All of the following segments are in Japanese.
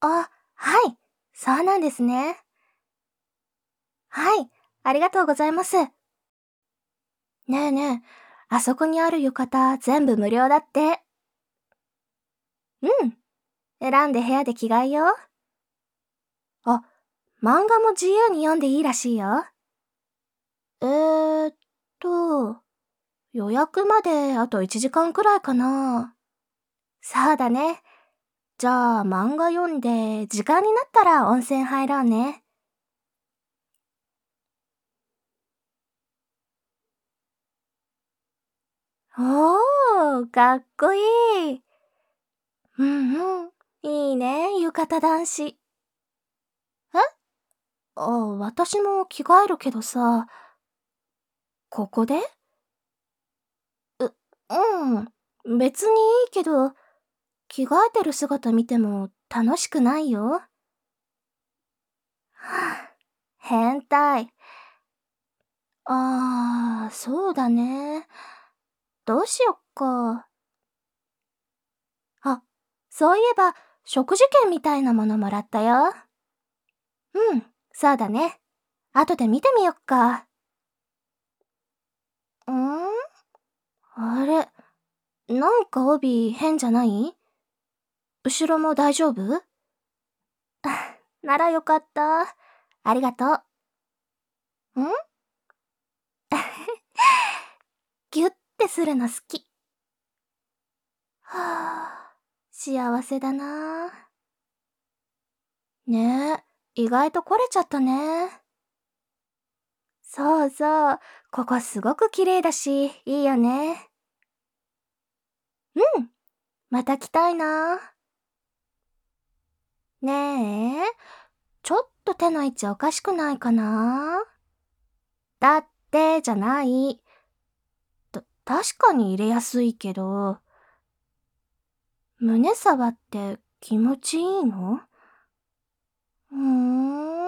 あ、はい。そうなんですね。はい。ありがとうございます。ねえねえ、あそこにある浴衣全部無料だって。うん。選んで部屋で着替えよう。あ、漫画も自由に読んでいいらしいよ。えーっと、予約まであと1時間くらいかな。そうだね。じゃあ漫画読んで、時間になったら温泉入ろうね。おー、かっこいい。うんうん。いいね、浴衣男子。私も着替えるけどさ、ここでうん。別にいいけど、着替えてる姿見ても楽しくないよ。はぁ、変態。そうだね。どうしよっか。あ、そういえば、食事券みたいなものもらったよ。うん、そうだね。後で見てみよっか。あれ、なんか帯変じゃない？後ろも大丈夫？ならよかった。ありがとう。ギュッてするの好き。はぁ、幸せだな。ねえ、意外と来れちゃったね。そうそう、ここすごく綺麗だし、いいよね。うん、また来たいな。ねえ、ちょっと手の位置おかしくないかな？だってじゃない。確かに入れやすいけど、胸触って気持ちいいの？うーん、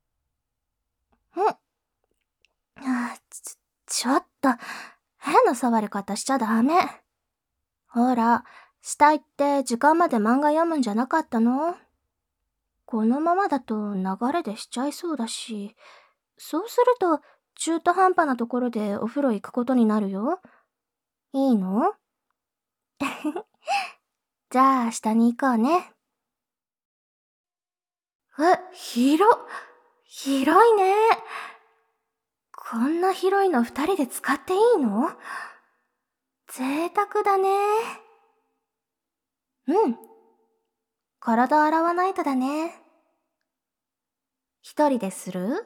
ちょっと、変な触り方しちゃダメ。ほら、したいって時間まで漫画読むんじゃなかったの？このままだと流れでしちゃいそうだし、そうすると中途半端なところでお風呂行くことになるよ。いいの？じゃあ下に行こうね。広いね。こんな広いの二人で使っていいの？贅沢だね。うん。体洗わないとだね。一人でする？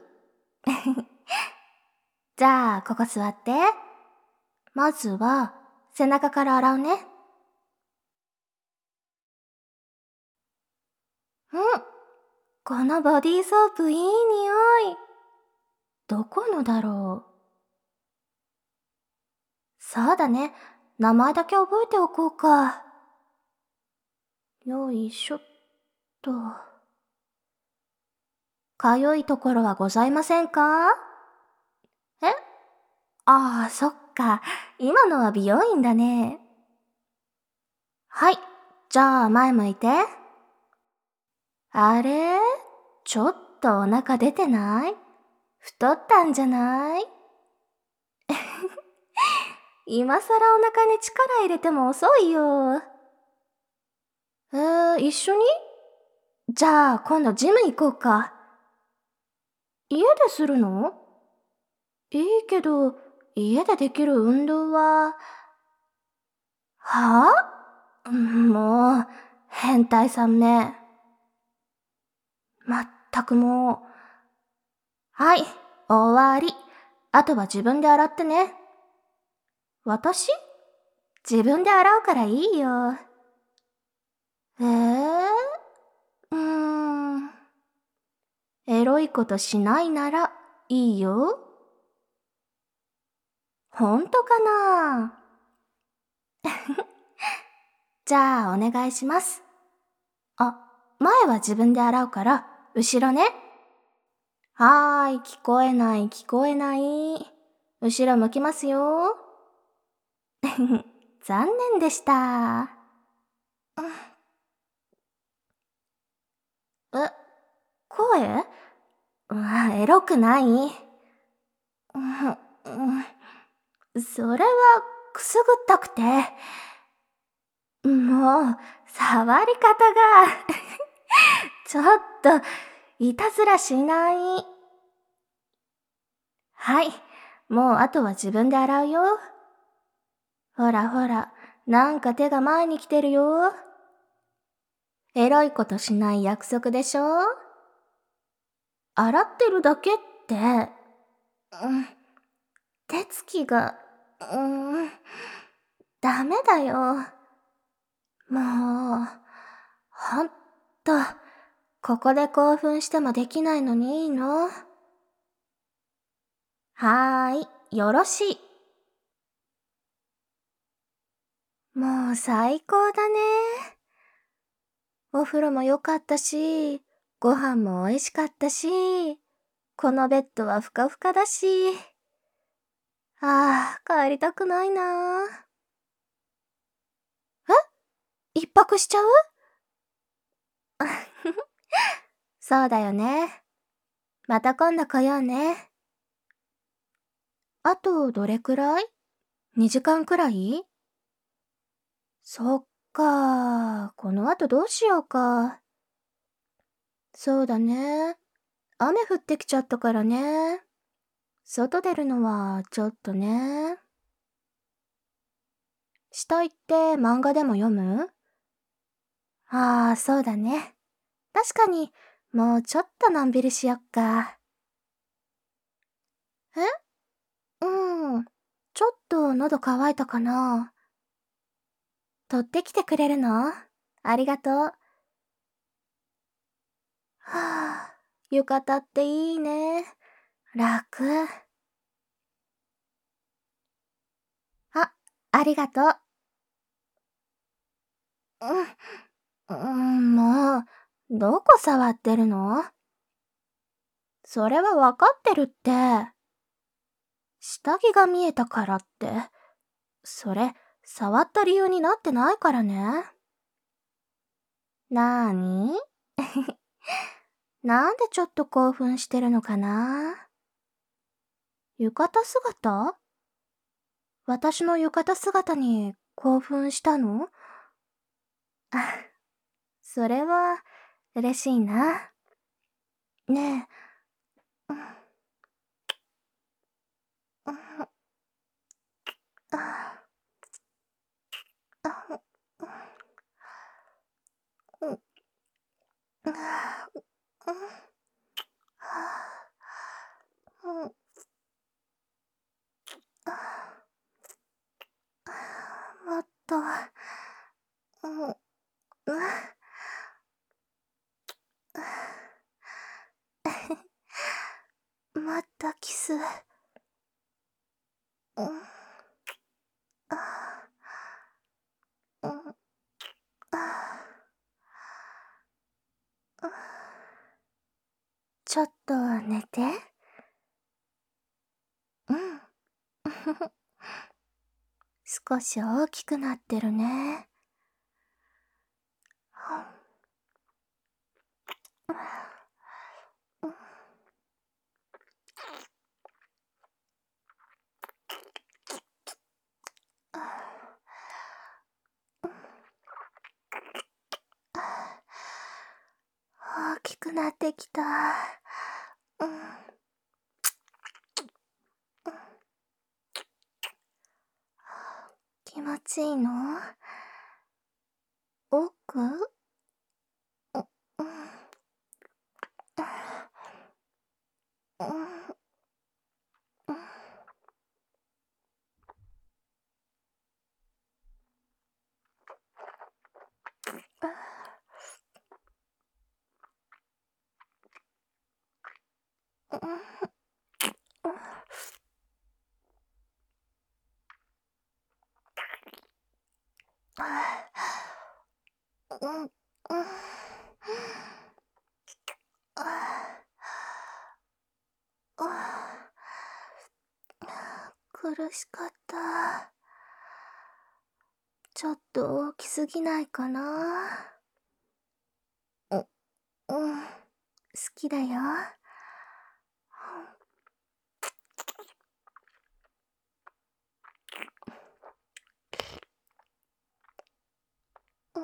じゃあ、ここ座って。まずは、背中から洗うね。うん。このボディーソープいい匂い。どこのだろう。そうだね。名前だけ覚えておこうか。よいしょっと。かゆいところはございませんか？えそっか。今のは美容院だね。はい。じゃあ、前向いて。あれ？ちょっとお腹出てない？太ったんじゃない？今更お腹に力入れても遅いよ。一緒に？じゃあ、今度ジム行こうか。家でするの？いいけど、家でできる運動は、はもう、変態さんめ。まったくもう。はい、終わり。あとは自分で洗ってね。私？自分で洗うからいいよ。えー、うーん。エロいことしないならいいよ。ほんとかな？じゃあお願いします。前は自分で洗うから、後ろね。聞こえない聞こえない。後ろ向きますよ。残念でした。 え、声？エロくない。それはくすぐったくて。もう、触り方がちょっと、いたずらしない。はい、もうあとは自分で洗うよ。ほらほら、なんか手が前に来てるよ。エロいことしない約束でしょ？洗ってるだけって、手つきが、ダメだよ。もう、ほんと、ここで興奮してもできないのにいいの？はーい、よろしい。もう最高だね。お風呂も良かったし、ご飯も美味しかったし、このベッドはふかふかだし。帰りたくないな。一泊しちゃう？そうだよね。また今度来ようね。あとどれくらい？ 2 時間くらい？そっか、この後どうしようか。そうだね。雨降ってきちゃったからね。外出るのはちょっとね。下行って漫画でも読む？そうだね。確かに、もうちょっとのんびりしよっか。え？ちょっと喉乾いたかな。取ってきてくれるの？ありがとう。浴衣っていいね。楽。ありがとう。もう、どこ触ってるの？それはわかってるって。下着が見えたからって。それ、触った理由になってないからね。なーに？なんでちょっと興奮してるのかな？浴衣姿？私の浴衣姿に興奮したの？それは嬉しいな。ねえ。もっと、もっとキス。ちょっと寝て。少し大きくなってるね。大きくなってきた。気持ちいいの？奥？苦しかった。ちょっと大きすぎないかな。 きだよ。うん、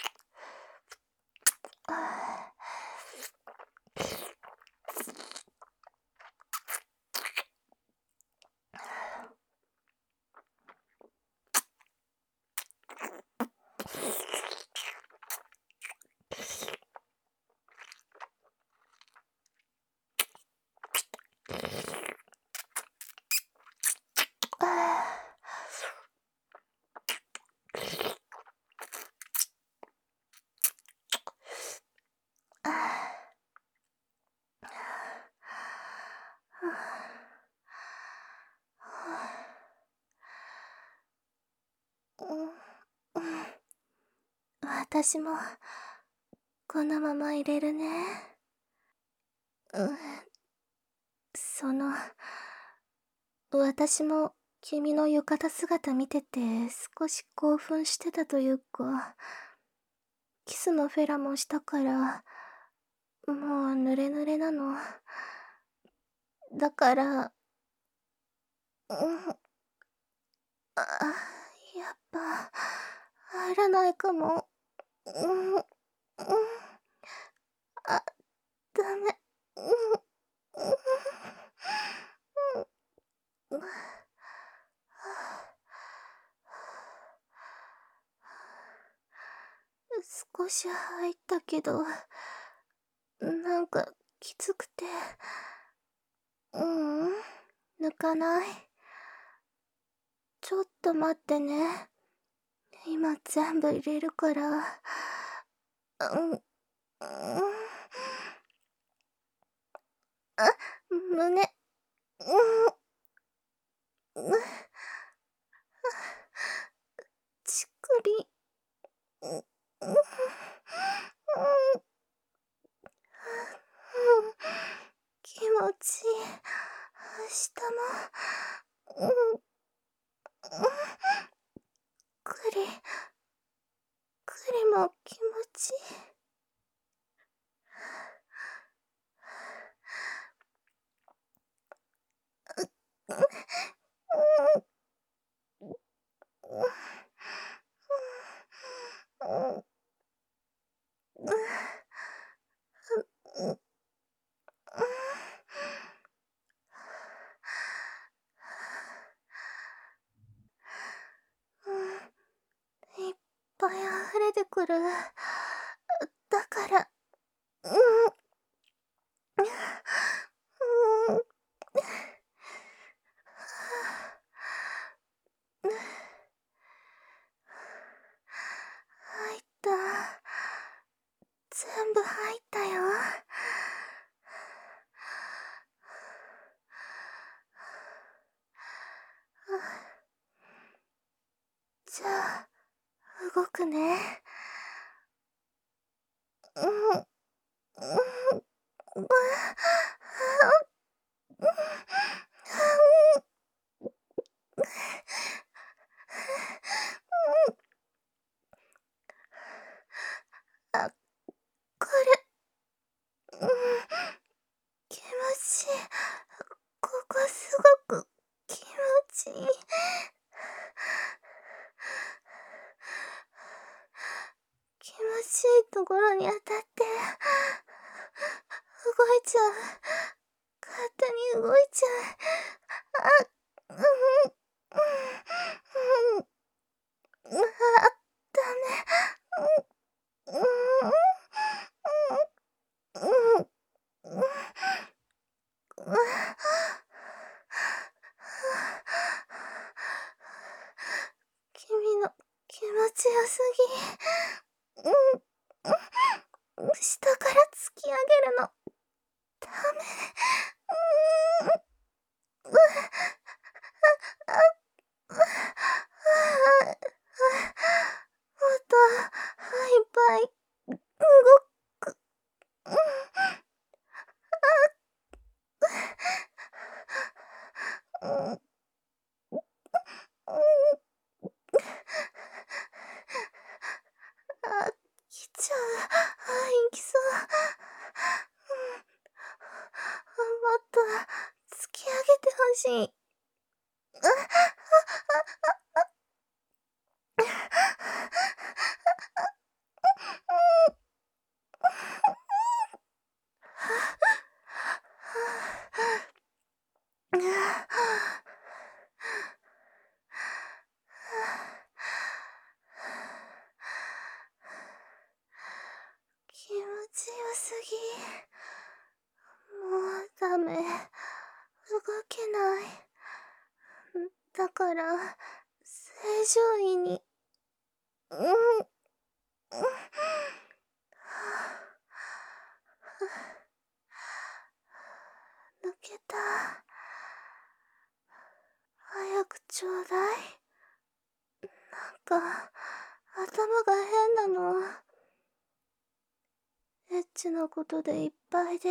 私もこのままいれるね。うん、その、私も君の浴衣姿見てて少し興奮してたというか、キスもフェラもしたから、もう濡れ濡れなの。だから、うん、やっぱ、入らないかも。うん、ダメ。少し入ったけど、なんかきつくて、抜かない。ちょっと待ってね。今全部入れるから。うん、胸、ちくり、気持ちいい。下も、くり、くりも気持ちいい。いっぱい溢れてくる。だから、入った。全部入ったよ。じゃあ、動くね。あ、これ、気持ちいい。ここすごく気持ちいい。気持ちいいところに当たって、動いちゃう。勝手に動いちゃう。ダメ。君の気持ちよすぎ。下から突き上げるの。ダメ。もっと、いっぱい、動く。あ、来ちゃう。行きそう。 しい。気持ちよすぎ。もうダメ。動けない。だから、正常位に。抜けた。早くちょうだい。なんか、頭が変なの。エッチなことでいっぱいで、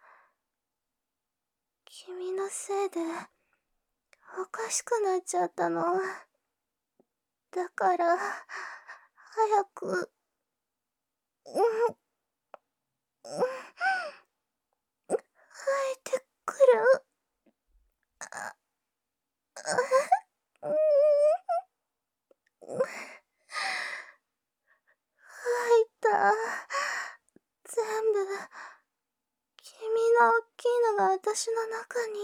君のせいで、おかしくなっちゃったの。だから、早く、生えてくる。吐いた。全部、君の大きいのが私の中に。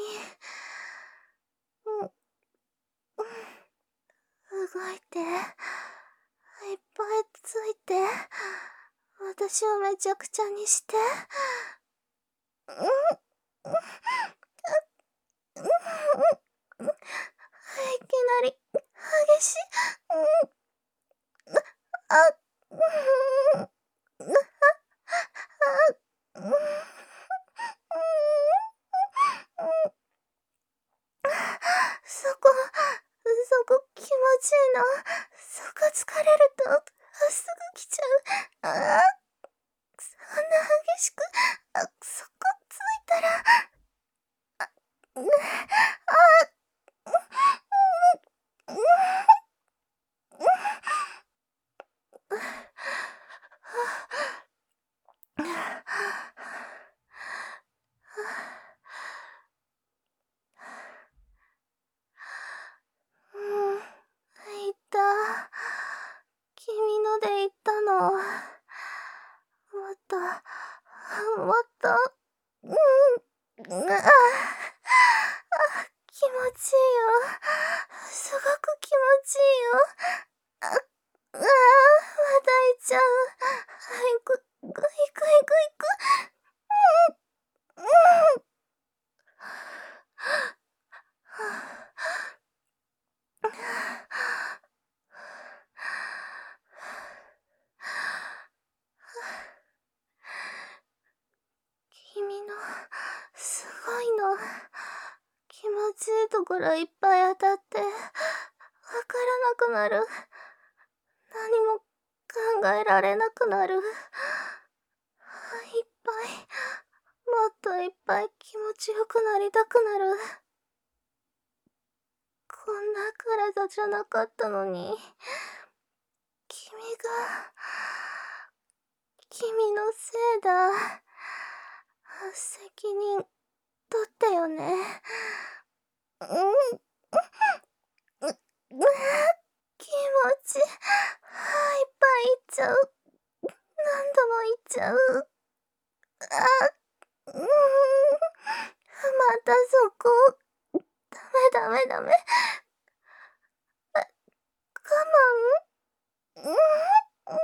動いて、いっぱいついて、私をめちゃくちゃにして。いきなり、激しい。そこ気持ちいいの。そこ疲れると、すぐ来ちゃう。そんな激しく、そこついたら、言った。君ので言ったの。もっと、もっと、気持ちいいよ。すごく気持ちいいよ。また行っちゃう。行く、行く、行く、行く。君の、すごいの。気持ちいいところいっぱい当たって、わからなくなる。何も考えられなくなる。いっぱい、もっといっぱい気持ちよくなりたくなる。こんな体じゃなかったのに。君のせいだ。責任取ったよね。気持ち、いっぱいいっちゃう。何度もいっちゃう。またそこ。ダメダメ。我慢。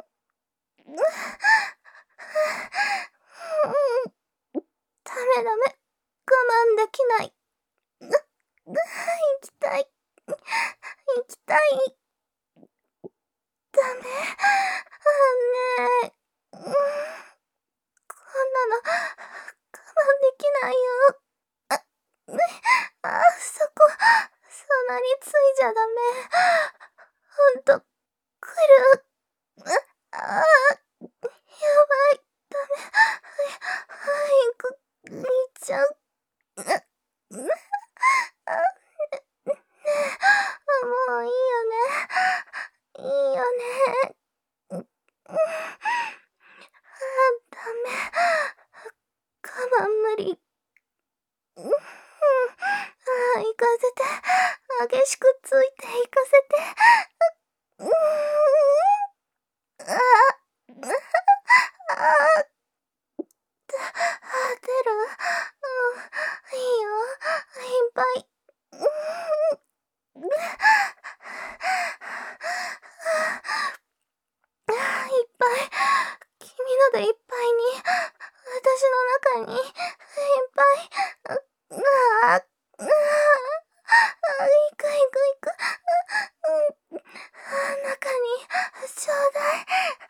ダメ。我慢できない。行きたい。行きたい。ダメ。ねえ。こんなの、我慢できないよ。そこ、そんなについじゃダメ。ほんと、来る。やばい。ダメ。早く、行っちゃう。もういいよね。いいよね。ダメ。我慢無理。 行かせて。激しくついて行かせて。ああ、出る。いいよ。いっぱい。いっぱい。君のでいっぱいに。私の中に。いっぱい。ああ、行く行く行く。中に、ちょうだい。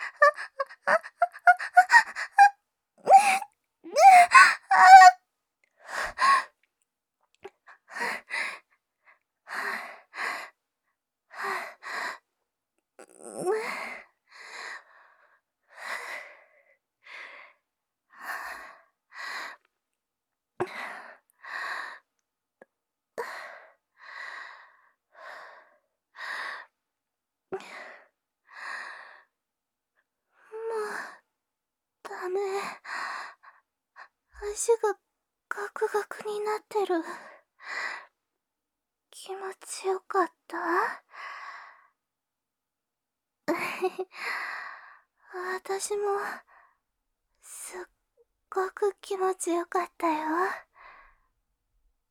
ダメ。足がガクガクになってる。気持ちよかった？私も、すっごく気持ちよかったよ。